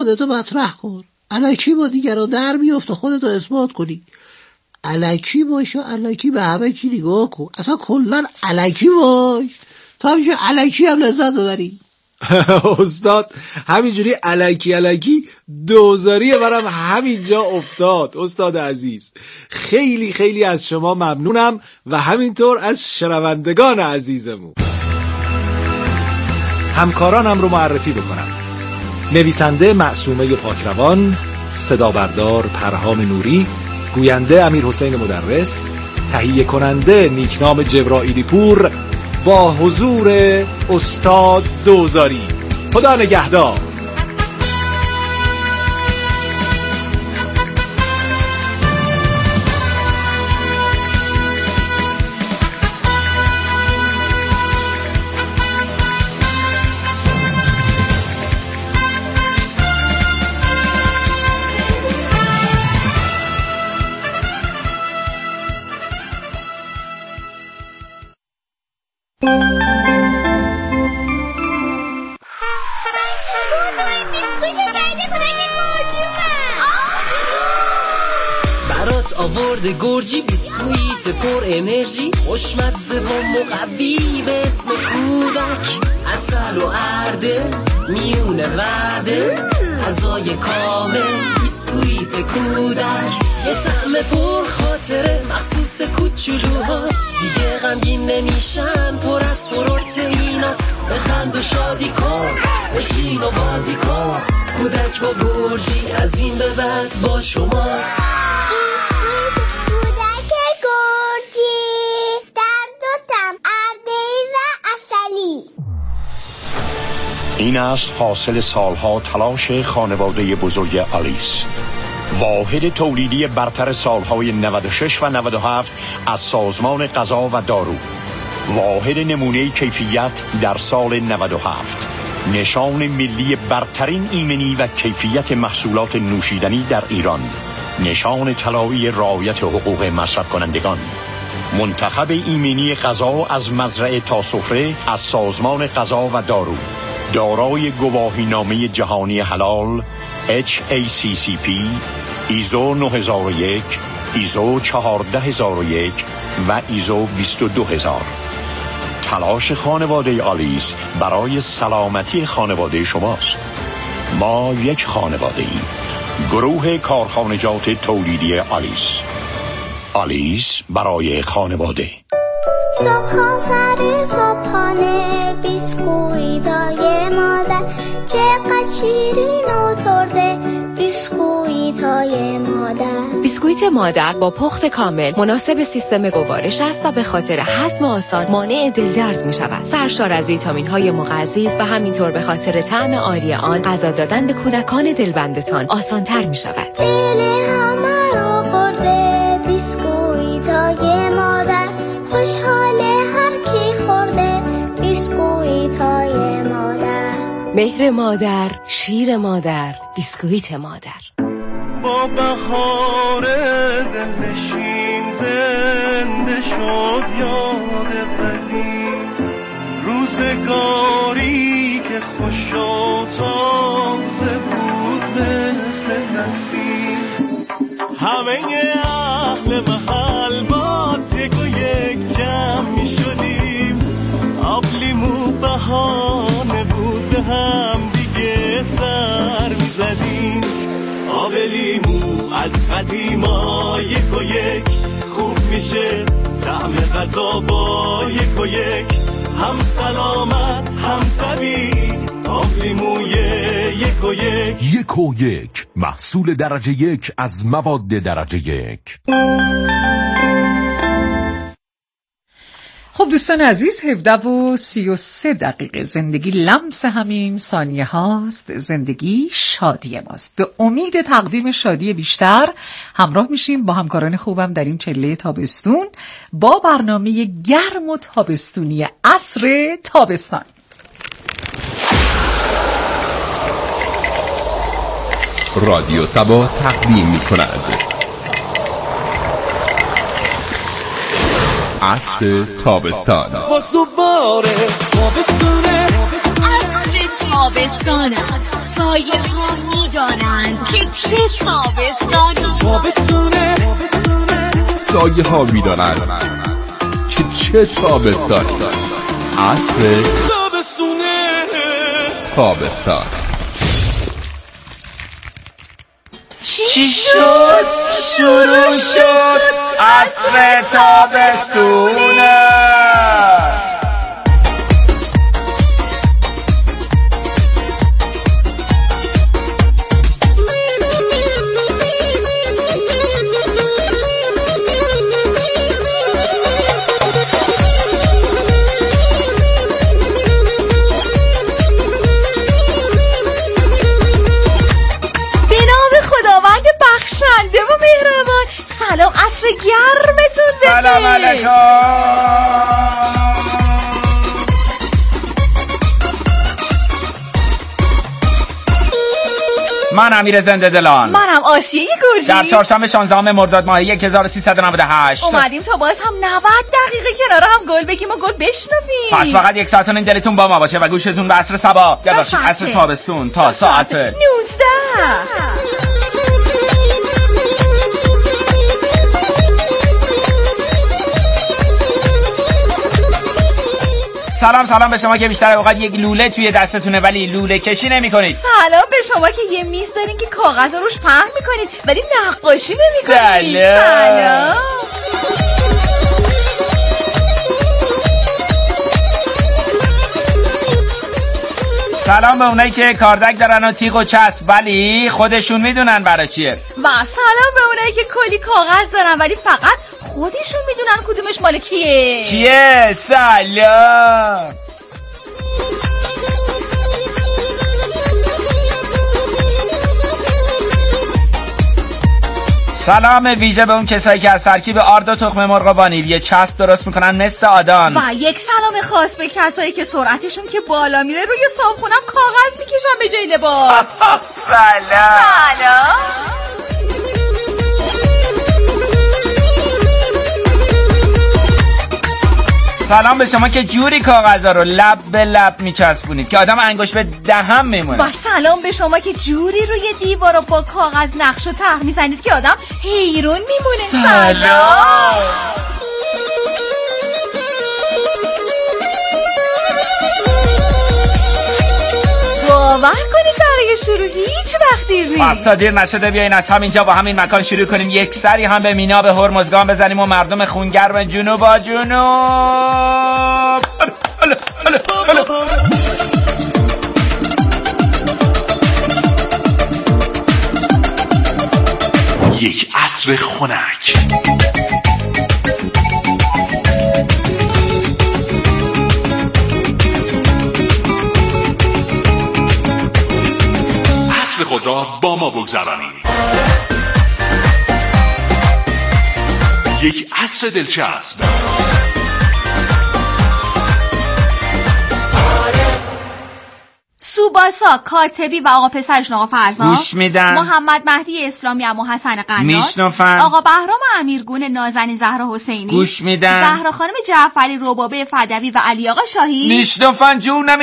خودتو مطرح کن. الکی با دیگران در بیفت و خودتو اثبات کنی. الکی باش و الکی به همه چی نگاه کن. اصلا کلن الکی باش تا میشه الکی هم لذت ببری. استاد همینجوری الکی دوزاری برام همینجا افتاد. استاد عزیز خیلی خیلی از شما ممنونم و همینطور از شنوندگان عزیزمون. همکارانم رو معرفی بکنم. نویسنده معصومه پاکروان، صدا بردار پرهام نوری، گوینده امیرحسین مدرس، تهیه کننده نیکنام جبرائیلی پور، با حضور استاد دوزاری. خدا نگهدار. آورده گرجی بیسکویت پر انرژی، خوشمزه و مقوی به اسم کودک، عسل و ارده میونه وعده، غذای کامل بیسکویت کودک، یه طعم پر خاطره مخصوص کوچولوهاست، دیگه غمگین نمیشن، پر از پروتئیناست، بخند و شادی کن، بشین و بازی کن، کودک با گرجی از این به بعد با شماست. این است حاصل سالها تلاش خانواده بزرگ آلیس، واحد تولیدی برتر سالهای 96 و 97 از سازمان غذا و دارو، واحد نمونه کیفیت در سال 97، نشان ملی برترین ایمنی و کیفیت محصولات نوشیدنی در ایران، نشان طلایی رعایت حقوق مصرف کنندگان، منتخب ایمنی غذا از مزرعه تا سفره از سازمان غذا و دارو، دارای گواهینامه جهانی حلال HACCP، ایزو 9001، ایزو 14001 و ایزو 22000. تلاش خانواده آلیس برای سلامتی خانواده شماست. ما یک خانواده ایم. گروه کارخانجات تولیدی آلیس. آلیس برای خانواده. صبح سر صبحانه بیسکویتای مادر چقدر شیرین و ترده، بیسکویتای مادر. بیسکویت مادر با پخت کامل مناسب سیستم گوارش است و به خاطر هضم آسان مانع دلدرد می شود. سرشار از ویتامین های مغذی است و همینطور به خاطر طعم عالی آن غذا دادن به کودکان دلبندتان آسان تر می شود. دل همه رو خورده بیسکویتای مادر، خوشحاله هر کی خورده بیسکویتای مادر. مهر مادر، شیر مادر، بیسکویت مادر. با بهار دلنشین زنده شد یاد قدیم، روزگاری که خوش و تازه بود مثل نسیم. همه اهل محل باز یک و یک جمع می شدیم، آب لیمو بهانه بود به هم دیگه سر می زدیم. آب لیمو از قدیما یک و یک خوب میشه، طعم غذا با یک و یک هم سلامت هم طبیعی. آب لیموی یک و یک. یک و یک محصول درجه یک از مواد درجه یک. خب دوستان عزیز، 17:33 زندگی لمس همین ثانیه هاست، زندگی شادی ماست. به امید تقدیم شادی بیشتر همراه میشیم با همکاران خوبم در این چله تابستون با برنامه گرم و تابستونی عصر تابستان. رادیو سبا تقدیم می‌کند عصر تابستان. واسو باره تابستونه، عصر تابستان است، سایه ها میدانند که چه تابستانی. تابستونه سایه ها میدانند که چه تابستانی. عصر تابستونه تابستان. چی شد؟ شروع شد عصر تابستونه. بخشنده و مهربان، سلام، عصر گرمتون بخیر. سلام علیکم. من امیر زنده دلان. منم آسیه گرجی. در چهارشنبه 16 مرداد ماه 1398 اومدیم تا باز هم 90 دقیقه کنار هم گل بگیم و گل بشنویم. پس فقط یک ساعت این دلتون با ما باشه و گوشتون به عصر صبا یا باشید عصر تابستون تا ساعت 19. سلام به شما که بیشتر اوقات یک لوله توی دستتونه ولی لوله کشی نمی کنید. سلام به شما که یه میز دارین که کاغذ روش پهن میکنید ولی نقاشی نمی کنید. سلام. سلام به اونایی که کاردک دارن و تیغ و چسب ولی خودشون میدونن برای چیه. و سلام به اونایی که کلی کاغذ دارن ولی فقط خودشون میدونن کدومش مال کیه. سلام. سلام ویژه به اون کسایی که از ترکیب آرد و تخم مرغ و وانیل چسب درست میکنن مثل آدانس. و یک سلام خاص به کسایی که سرعتشون که بالا میره روی صابخونم کاغذ میکشن به جای لباس. سلام. سلام به شما که جوری کاغذا رو لب به لب میچسبونید که آدم انگشت به دهن میمونه. و سلام به شما که جوری روی دیوار رو با کاغذ نقش و طرح میزنید که آدم حیرون میمونه. سلام. باور کنید برای شروع هیچ وقت دیر نیست. پس تا دیر نشده بیاین از همینجا و همین مکان شروع کنیم یک سری هم به مینا به هرمزگان بزنیم و مردم خونگرم جنوب با جنوب. یک عصر خنک. عصر خود را با ما بگذرانید. یک عصر دلچسب. سوباسا کاتبی و آقا پسرشون آقا فرزاد گوش میدن. محمد مهدی اسلامی و حسن قنات میشنفن. آقا بهرام امیرگون نازنین زهرا حسینی گوش میدن. زهرا خانم جعفری ربابه فدوی و علی آقا شاهی میشنفن. جونم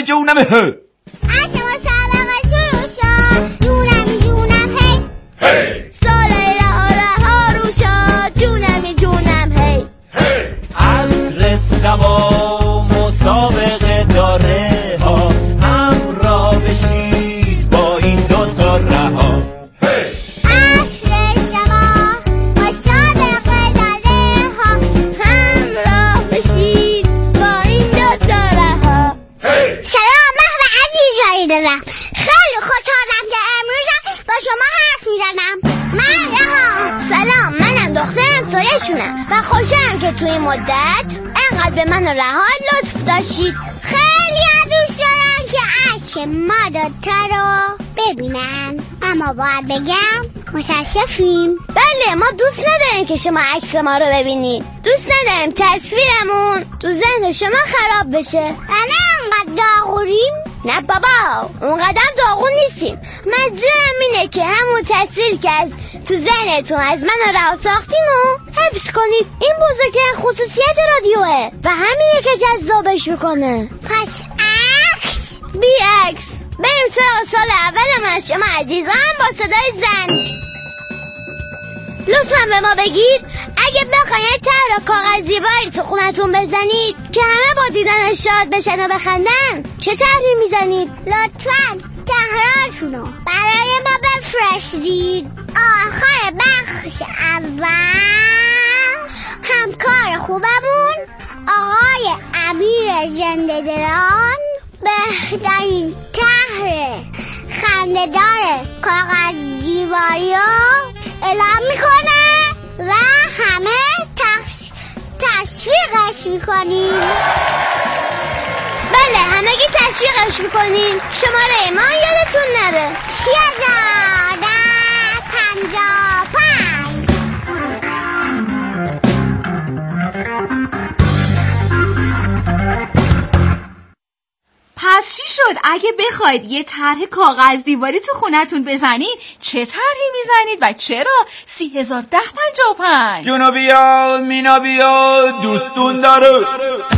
عصر سبا مسابقه داره ها، همراه بشید با این دوتا رها. عصر سبا مسابقه داره ها، همراه بشید با این دوتا رها. سلام محو عزیزایی دارم، خیلی خوشحالم که امروز با شما حرف میزنم. من رها. سلام، منم دخترم تویشونم و خوشحالم که توی مدت انقدر به من و رها لطف داشتید. خیلی دوست دارم که عکس ما دوتا رو ببینن، اما باید بگم متاسفیم. بله، ما دوست نداریم که شما عکس ما رو ببینید. دوست نداریم تصویرمون تو ذهن شما خراب بشه. بله، انقدر داغوریم؟ نه بابا، اونقدر داغون نیستیم. منظورم اینه که همون تصویر که از تو ذهنتون از من و رها ساختین رو حفظ کنید. این بزرگترین خصوصیت رادیوه و همینه که جذابش میکنه. پس عکس بیعکس. بریم سراغ سال اول من شما عزیزان با صدای زن. لطفا به ما بگید اگه بخواید طرح کاغذ دیواری تو خونتون بزنید که همه با دیدنش شاد بشن و بخندن، چه طرحی میزنید؟ لطفا طرحاتونو برای ما بفرستید. آخر بخش اول همکار خوبمون آقای امیر زنده دلان بهترین طرح خنده‌دار کاغذ دیواری رو اعلام میکنه و همه تشویقش میکنیم. بله همگی تشویقش میکنیم. شماره ما یادتون نره 1355. پس چی شد؟ اگه بخواید یه طرح کاغذ دیواری تو خونتون بزنید چه طرحی میزنید و چرا؟ 301055. جونو بیا مینا بیا دوستون داره.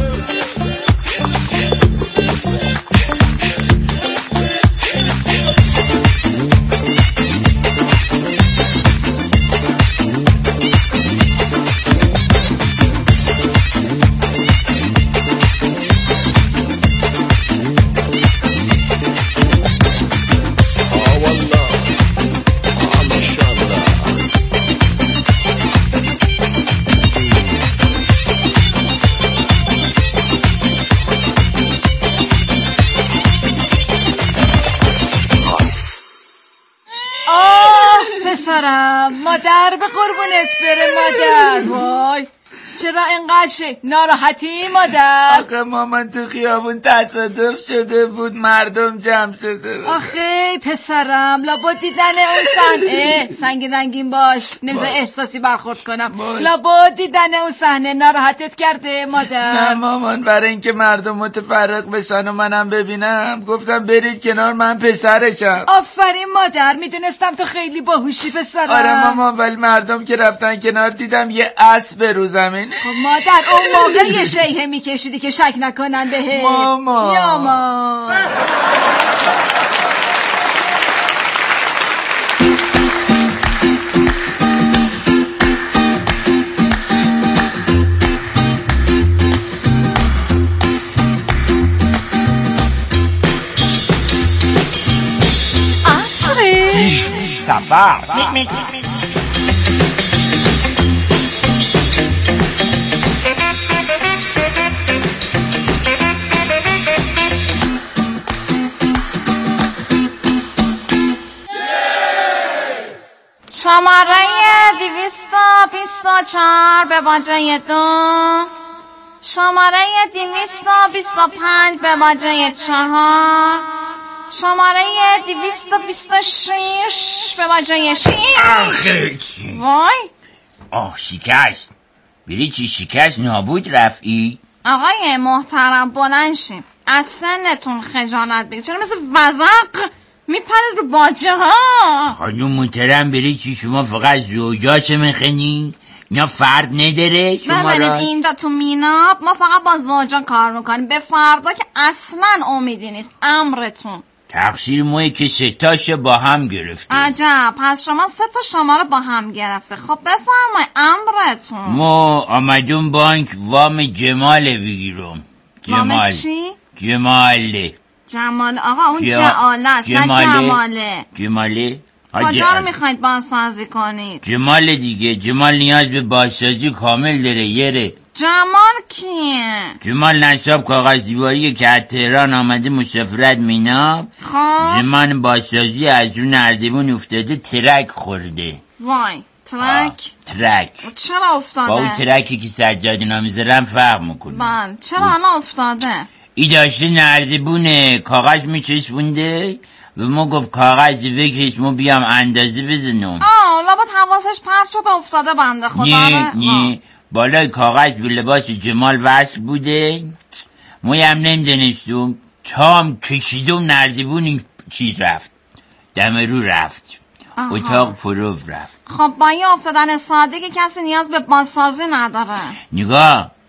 مادر به قربونت بره مادر. وای چرا انقدر ناراحتی مادر؟ آخه مامان تو خیابون تصادف شده بود، مردم جمع شده بود. آخه پسرم لابد دیدن اون صحنه سنگین رنگین باش، نمیذاره احساسی برخورد کنم. لابد دیدن اون صحنه ناراحتت کرده مادر. نه مامان، برای اینکه مردم متفرق بشن و منم ببینم گفتم برید کنار، من پسرشم. آفرین مادر، میدونستم تو خیلی باهوشی پسرم. آره مامان، ولی مردم که رفتن کنار دیدم یه اسب رو زمین. خب مادر اون موقع یه شیهه میکشیدی که شک نکنن بهت. ماما یا ما اصری سفر شماره 224 به واژه 2، شماره 225 به واژه 4، شماره 226 به واژه 6. وای شکست. بری چی شکست؟ نابود رفعی؟ آقای محترم بلند شیم، از سنتون خجالت بگیر. چرا مثل وزق میپرید رو باجه ها؟ خانم محترم بری چی شما فقط زوجات میخنی؟ اینا فرد نداره شما را؟ ببینید اینجا تو میناب ما فقط با زوجا کار میکنیم، به فردا که اصلا امیدی نیست. امرتون. تقصیر مایی که 3 تاشو با هم گرفته. عجب، پس شما 3 تا شما رو با هم گرفته. خب بفرمایید امرتون. ما آمدون بانک وام جمال بگیرم. وام چی؟ جمال. آقا اون جعاله است نه جماله. جماله؟ کجا رو میخواید بازسازی کنید؟ جمال دیگه. جمال نیاز به بازسازی کامل داره. یره جمال کیه؟ جمال نصاب کاغذ دیواریه که از تهران آمده مسافرت میناب. خب زمان بازسازی از اون نردبون افتاده، ترک خورده. وای ترک؟ ترک. چرا افتاده؟ با اون ترکی که سجاده نمیذارم فرق میکنه. من چرا الان افتاده؟ ای داشته نردبونه کاغذ میچسبونده و ما گفت کاغذ بکش ما بیام اندازه بزنم. لابد حواسش پرت شده افتاده بنده خدا. نه بالای کاغذ به لباس جمال وصل بوده، ما هم نمیدونستم تا هم کشیدم نردبون این چیز رفت، دم رو رفت. اتاق پرو رفت. خب با این افتادن ساده که کسی نیاز به بازسازی نداره. نگاه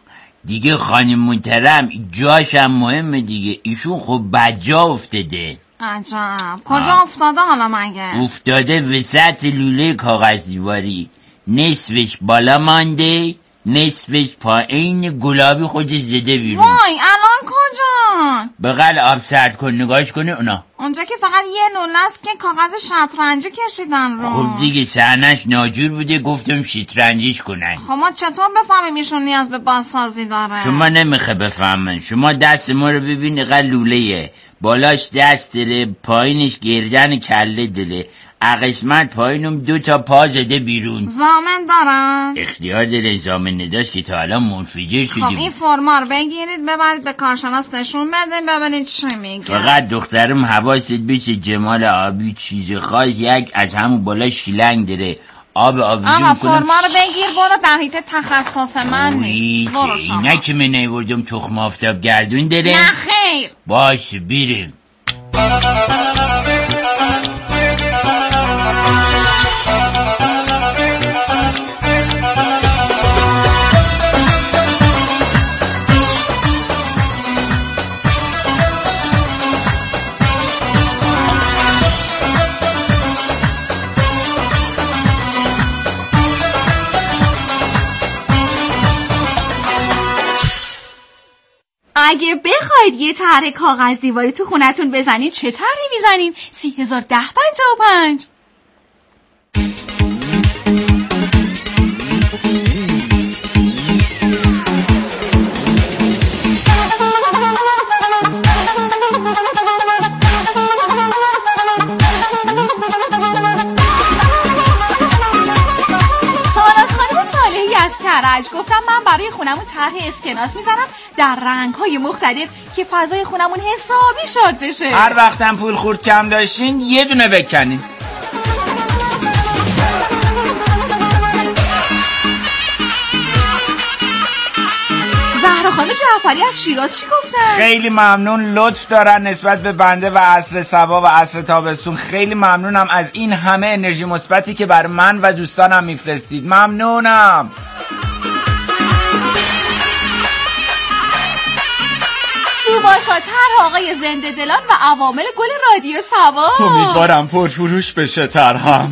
دیگه خانم محترم جاش هم مهمه دیگه، ایشون خب بجا افتاده. عجب، کجا افتاده حالا مگه؟ افتاده وسط لوله کاغذ دیواری، نصفش بالا مانده، نصفش پایین گلابی خودش زده بیرون. وای الان کجا؟ بغل آب سرد کن نگاهش کنه اونا. اونجا که فقط یه لوله است که کاغذ شطرنجی کشیدن رو. خب دیگه صحنش ناجور بوده، گفتم شطرنجیش کنن. خب ما چطور بفهمیم ایشون نیاز به بازسازی داره؟ شما نمیخه بفهمن، شما دست ما رو ببین، اقل لوله‌یه، بالاش دست داره، پایینش گردن کله داره، قسمت پایینم 2 تا پا زده بیرون. ضامن دارن؟ اختیار داره، ضامن نداشت که تا الان منفجر شدیم. خب این فرما رو بگیرید ببرید به کارشناس نشون بدین ببینید چی میگه. فقط دخترم حواست بشه جمال آبی چیز خاص یک از همون بالا شیلنگ داره، آب آبیزون کنم. آقا فرما رو بگیر برو، در حیط تخصص من نیست. برو شما. اینا که من نیوردم تخم آفتاب گردون داره؟ نه خیر. باشه بیریم. اگه بخواید یه طرح کاغذ دیواری تو خونتون بزنید چه طرحی میزنین؟ 301055. گفتم من برای خونمون طرح اسکناس میزنم در رنگ‌های مختلف که فضای خونمون حسابی شاد بشه. هر وقتم پول خورد کم داشتین یه دونه بکنین. زهرا خانم جعفری از شیراز چی گفتن؟ خیلی ممنون، لطف دارن نسبت به بنده و عصر صبا و عصر تابستون. خیلی ممنونم از این همه انرژی مثبتی که بر من و دوستانم میفرستید. ممنونم. سوباسا طرح آقای زنده دلان و عوامل گل رادیو سوا. امیدوارم پرفروش بشه طرحم.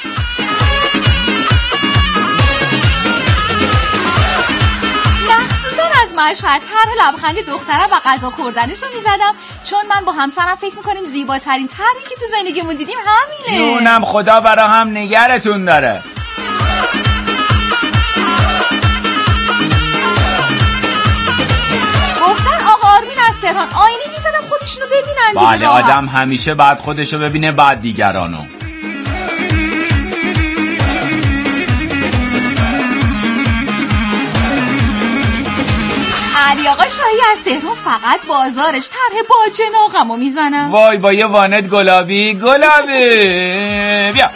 مشهد طرح لبخند دخترم و غذا خوردنش رو میزدم، چون من با همسرم فکر میکنیم زیباترین طرحی که تو زندگیمون دیدیم همینه. جونم خدا برا هم نگرتون داره. گفتن آقا آرمین از تهران آینه میزدم خودشونو ببینن. بله آدم همیشه بعد خودشو ببینه بعد دیگرانو. علی آقا شاهی از تهران فقط بازارش طرح با جناقمو میزنم. وای با یه وانت گلابی بیا.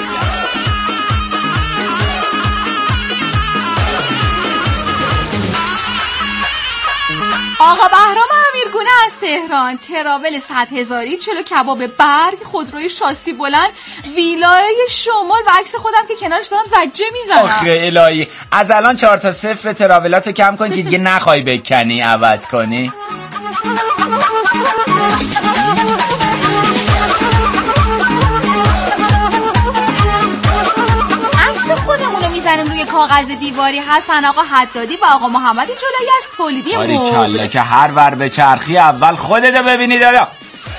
آقا بهرام امیرگونه از تهران تراول 100,000 چلو کباب برگ، خودروی شاسی بلند، ویلای شمال و عکس خودم که کنارش دارم زجه میزنم. آخه الهی از الان 4 تا 0 تراولاتو کم کن که دیگه نخوای بکنی عوض کنی. خودمونو میزنیم روی کاغذ دیواری. حسن آقا حدادی و آقا محمد جلایی از تولیدی مبل. کلا که هر ور به چرخی اول خودتو ببینی دادا.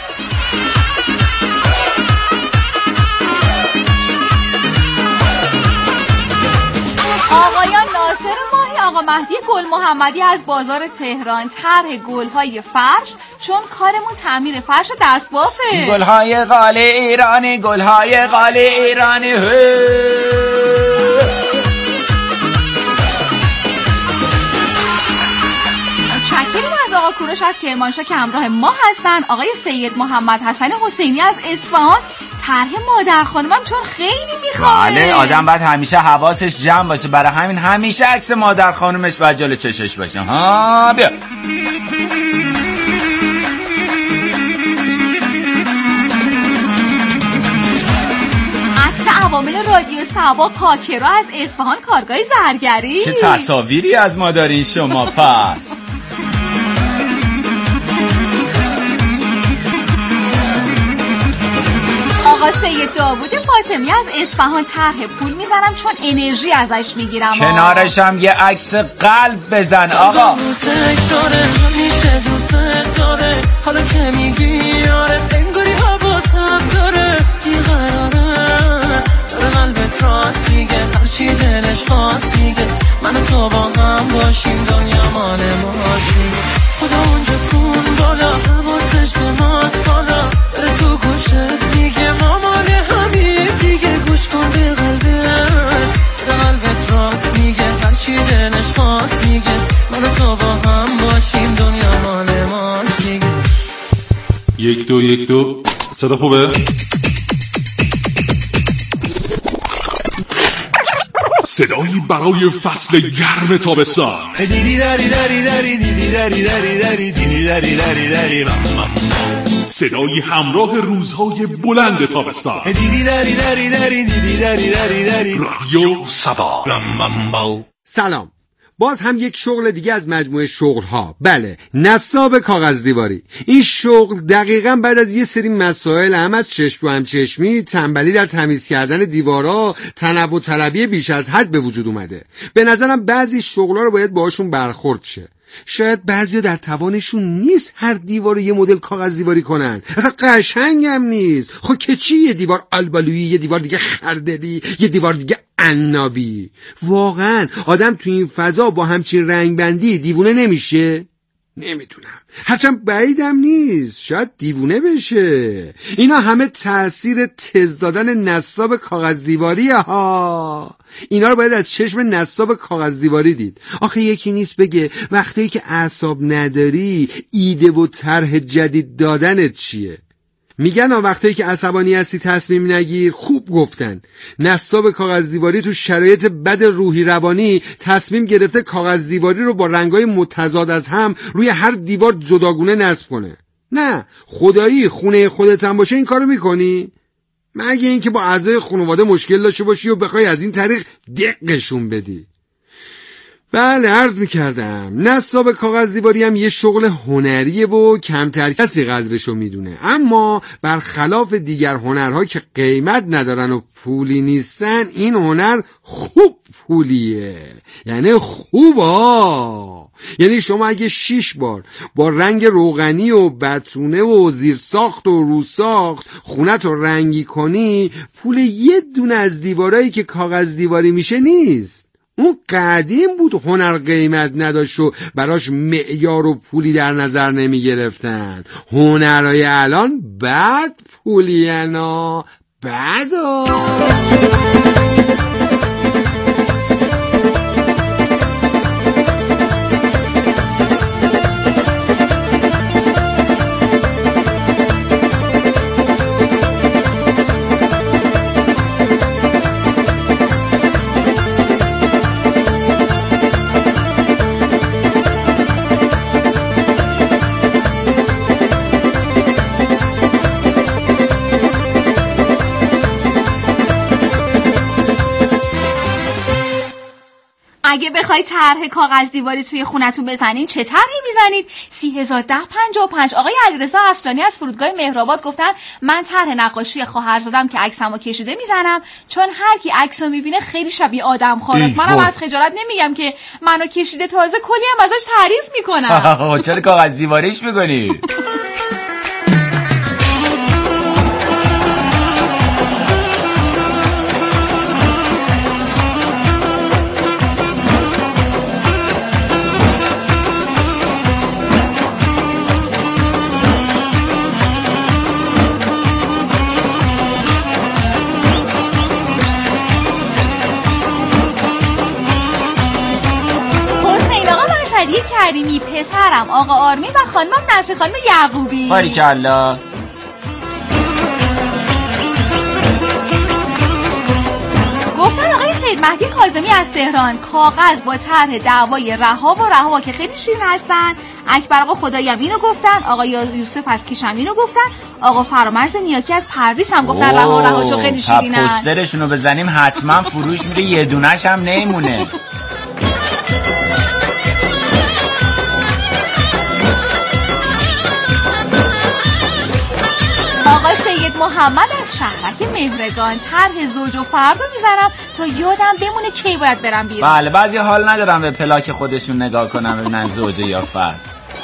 آقایان ناصر ماهی، آقا مهدی گل محمدی از بازار تهران طرح گل‌های فرش، چون کارمون تعمیر فرش دستبافه. گل‌های قالی ایرانی، گل‌های قالی ایرانی. چکریم از آقا کوروش از کرمانشاه که همراه ما هستن. آقای سید محمد حسن حسینی از اصفهان طرح مادر خانمم چون خیلی میخواد. بله آدم باید همیشه حواسش جمع باشه، برای همین همیشه عکس مادر خانومش باید جلو چشش باشه. ها بیا. عکس عوامل رادیو سبا پاکرو از اصفهان کارگاه زرگری. چه تصاویری از ما دارین شما پس. آقا سید داوود فاطمی از اصفهان طرح پول میزنم چون انرژی ازش میگیرم. کنارش هم یه عکس قلب بزن آقا. میشه دوست داره حالا که میگی آره انگاری هوا تب داره بیقراره داره قلبت راست میگه هرچی دلش خواست میگه من و تو با هم باشیم دنیا مال ماست میگه خدا اونجا سون بالا حواسش به ماست بالا داره تو گوشت میگه ما مال همین دیگه گوش کن به قلبت داره قلبت راست میگه هرچی دلش خواست میگه من و تو با هم باشیم دنیا مال ماست دیگه. 1 2 1 2 صدا خوبه؟ صدایی برای فصل گرم تابستان. صدایی همراه روزهای بلند تابستان. رادیو سبا. سلام، باز هم یک شغل دیگه از مجموعه شغل‌ها. بله، نصاب کاغذدیواری. این شغل دقیقاً بعد از یه سری مسائل هم از چشم و همچشمی، تنبلی در تمیز کردن دیوارا، تنوع طلبی بیش از حد به وجود اومده. به نظرم بعضی شغل‌ها رو باید باهاشون برخورد شه. شاید بعضیا در توانشون نیست هر دیوار یه مدل کاغذ دیواری کنن، اصلا قشنگ هم نیست. خب که چی؟ یه دیوار آلبالویی، یه دیوار دیگه خردلی، یه دیوار دیگه عنابی. واقعا آدم تو این فضا با همچین رنگ بندی دیوونه نمیشه؟ نمیدونم، هرچند بعیدم نیست شاید دیوونه بشه. اینا همه تأثیر تز دادن نصاب کاغذدیواریه ها. اینا رو باید از چشم نصاب کاغذدیواری دید. آخه یکی نیست بگه وقتی که اعصاب نداری ایده و طرح جدید دادنت چیه. میگن وقتی که عصبانی هستی تصمیم نگیر. خوب گفتن. نصاب کاغذدیواری تو شرایط بد روحی روانی تصمیم گرفته کاغذدیواری رو با رنگای متضاد از هم روی هر دیوار جداگونه نصب کنه. نه خدایی خونه خودت هم باشه این کارو میکنی؟ مگه اینکه با اعضای خانواده مشکل داشته باشی و بخوای از این طریق دقشون بدی. بله عرض میکردم نصاب کاغذدیواری هم یه شغل هنریه و کمتر کسی قدرشو میدونه، اما برخلاف دیگر هنرها که قیمت ندارن و پولی نیستن، این هنر خوب پولیه. یعنی خوبا. یعنی شما اگه 6 بار با رنگ روغنی و بتونه و زیرساخت و روساخت خونت رو رنگی کنی، پول یه دونه از دیوارایی که کاغذدیواری میشه نیست. اون قدیم بود هنر قیمت نداشت و براش معیار و پولی در نظر نمی گرفتن. هنرهای الان بد پولینا بدا. اگه بخوای طرح کاغذدیواری توی خونتون بزنین چه طرحی میزنید؟ 301055. آقای علیرضا اصلانی از فرودگاه مهرآباد گفتن من طرح نقاشی خواهرزادم که عکسمو کشیده میزنم، چون هر کی عکسو میبینه خیلی شبیه آدم خواست. منم از خجالت نمیگم که منو کشیده، تازه کلی هم ازش تعریف میکنم. چرا کاغذدیواریش میکنی؟ کریمی، پسرم آقا آرمین و خانمم نسر خانم یعقوبی. باریکالله. گفتن آقای سید مهدی کاظمی از تهران کاغذ با طرح دعوای رها که خیلی شیرین هستن. اکبر آقا خدایی هم اینو گفتن، آقا یوسف از کیش هم اینو گفتن، آقا فرامرز نیاکی از پردیس هم گفتن رها چون خیلی شیرینن. پوسترشونو بزنیم حتما فروش میره، یه دونش هم نمیمونه. آقا سید محمد از شهرک مهرگان طرح زوج و فرد میزنم تا یادم بمونه کی باید برم بیرون. بله بعضی حال ندارم به پلاک خودشون نگاه کنم ببینن زوجه یا فرد.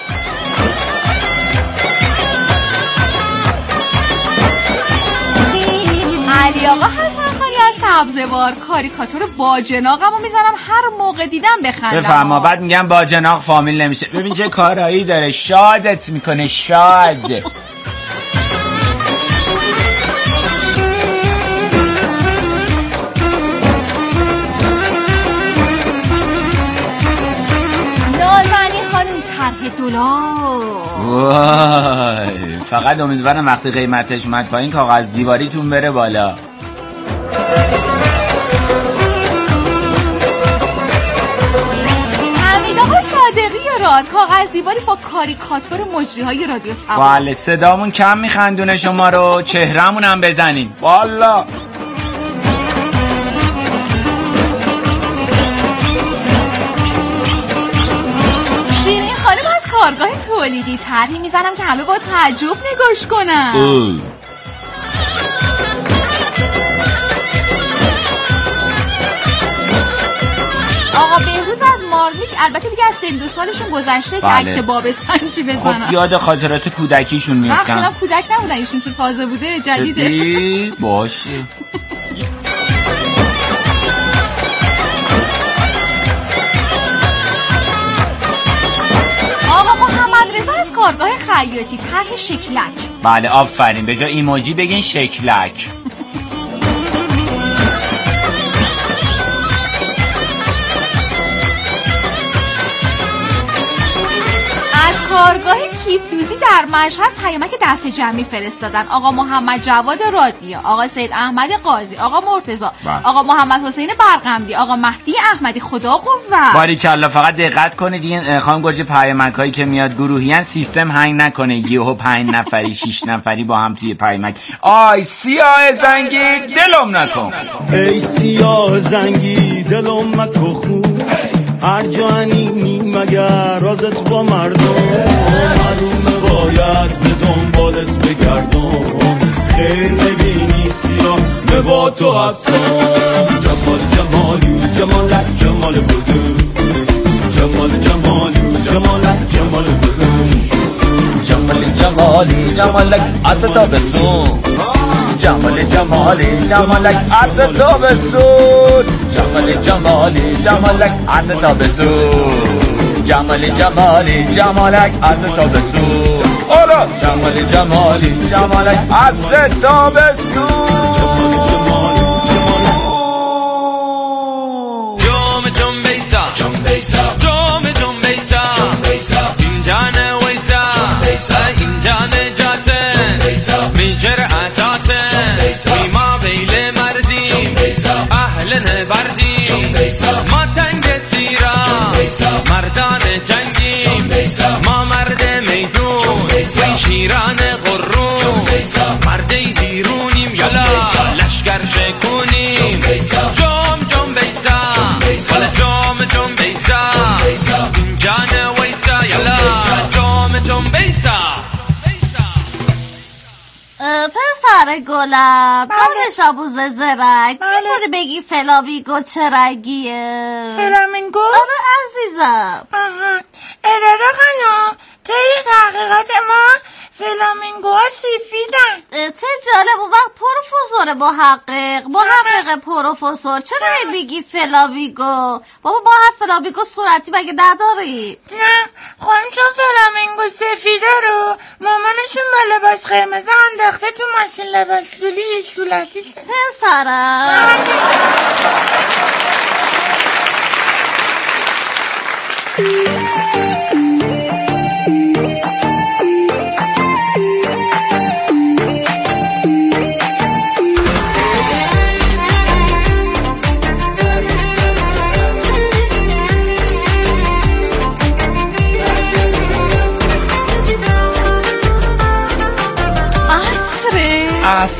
علی آقا حسن خانی از سبزوار کاریکاتور باجناقمو میزنم هر موقع دیدم بخندم. بفرما. بعد میگم باجناق فامیل نمیشه. ببین چه کارایی داره، شادت میکنه، شاد. وای فقط امیدوارم وقتی قیمتش اومد پایین کاغذ دیواریتون بره بالا. حمید آقا صادقی راد کاغذ دیواری با کاریکاتور مجریهای رادیو سبا. بله صدامون کم میخندونه شما رو، چهرمون هم بزنین والا. کارگاه تولیدی طرحی میزنم که همه با تعجب نگاش کنن. آقا بهروز از مارلیک، البته دیگه از 32 سالشون گذشته که عکس باب سنجی بزنن. خب یاد خاطرات کودکیشون میفتن. اصلا کودک نبودن ایشون، چون تازه بوده جدیده. باشه. کارگاه خیاطی طرح شکلک. بله آفرین، به جای ایموجی بگین شکلک. از کارگاه کیفدوزی در مشهد پیامک دست جمعی فرستادن. آقا محمد جواد رادیا، آقا سید احمد قاضی، آقا مرتضی، آقا محمد حسین برقمدی، آقا مهدی احمدی. خدا قوت. باریکلا. فقط دقت کنید این خانم گرجه پیامک هایی که میاد گروهیان سیستم هنگ نکنه، یهو 5 نفری 6 نفری با هم توی پیامک. آی سیاه زنگی دلم نکن، ای سیاه زنگی دلم مکو خوب، هر جانی مگر رازت با مردم، معلومه باید به دنبالت بگردم، خیر نبینی سیاه با تو هستم. جمال جمالی جمالک جمال بودو، جمال جمالی جمالک جمال بودو، جمال جمالی جمالک استا بسون، جمال جمالی جمالک استا بسون، جمال جمالی جمالک استا بسون، جمال جمالی جمالک استا بسون، اولا جمال جمالی جمالک استا بسون. میجر ازاته وی ما بیل مردیم اهل نبردیم ما تنگ سیرا مردان جنگیم ما مرد میدون وی شیران غرون مردی بیرونیم یلا لشکر شکونیم جام جام بیسا ولی جام جام بیسا این جان ویسا یلا جام جام بیسا. پسر گلم دانش آبوز زرک میتونی بگی فلامینگو چه رنگیه؟ فلامینگو؟ آره عزیزم. اداره خانم طی تحقیقات ما فلامینگوها سفیدن. چه جالب. اون وقت پروفسور محقق پروفسور چرا میگی فلامینگو؟ بابا با هر فلامینگو صورتی مگه نداری؟ نه خانم چون فلامینگو سفیده رو مامانشون با لباس قرمز انداخته تو ماشین لباس لولی شولشی شد. پسرم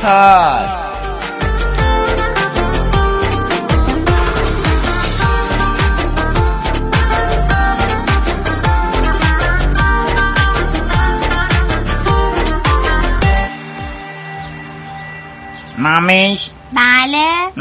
عسل. مامیش بله